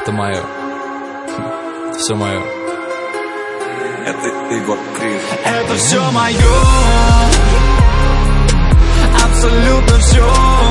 Это мое. Все мое. Это Егор Крид. Это все мое. Абсолютно все.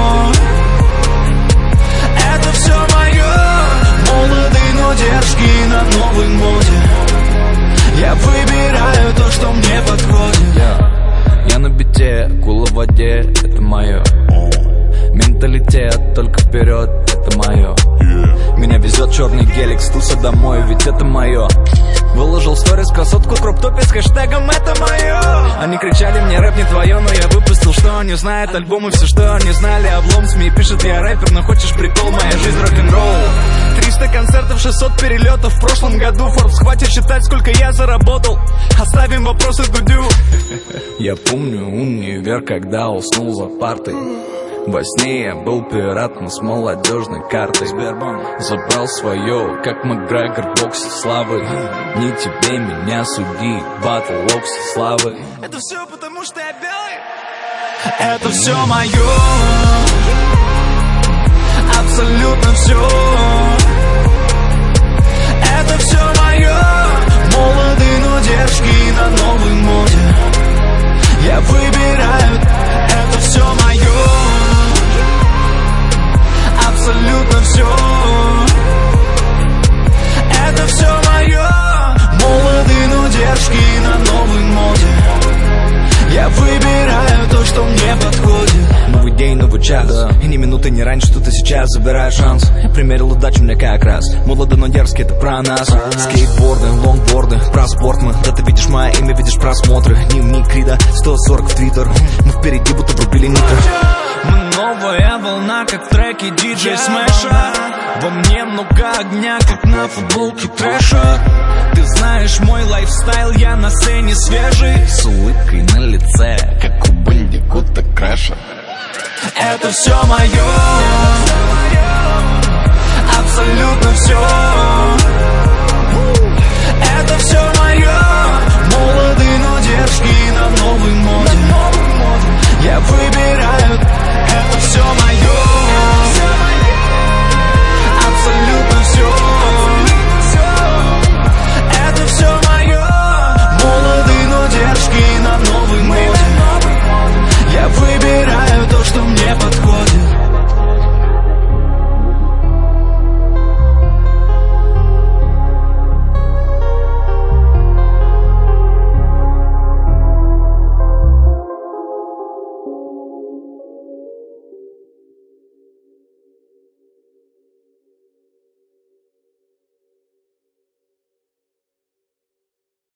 Это все мое. Молодый, но дерзкий, на новой моде. Я выбираю то, что мне подходит. Я на бите, акула в воде. Это мое. Менталитет, только вперед. Это мое. Меня везет черный гелик с туса домой, ведь это мое. Выложил сторис красотку кроп-топе с хэштегом «Это мое». Они кричали мне: рэп не твое, но я выпустил, что они знают. Альбомы, все, что они знали. Облом СМИ пишет: я рэпер, но хочешь прикол? Моя жизнь рок-н-ролл. 300 концертов, 600 перелетов. В прошлом году Forbes хватит считать, сколько я заработал. Оставим вопросы Дудю. Я помню универ, когда уснул за партой. Во сне я был пиратом с молодежной картой. Забрал свое, как Макгрегор в боксе славы. Не тебе меня судить, батл локси славы. Это все потому, что я белый. Это все мое. Абсолютно все. Это все мое. Молодый, но дерзкий, на новой моде. Я выбираю. Это все мое. Абсолютно все. Это все мое. Молодый, но дерзкий, на новой моде. Я выбираю то, что мне подходит. Новый день, новый час, да. И ни минуты не раньше, что ты сейчас забираешь шанс. Я примерил удачу, мне как раз. Молодо, но дерзкий, это про нас. Скейтборды, лонгборды, про спорт мы. Да ты видишь мое имя, видишь просмотры. Дневник Крида, 140 в Твиттер. Мы впереди, будто врубили нитро. Мы новая волна, как в треке диджей Смэша. Во мне много огня, как на футболке трэша. Ты знаешь мой лайфстайл, я на сцене свежий. С улыбкой на лице, как у Бандикута Крэша. Это все мое. Абсолютно все.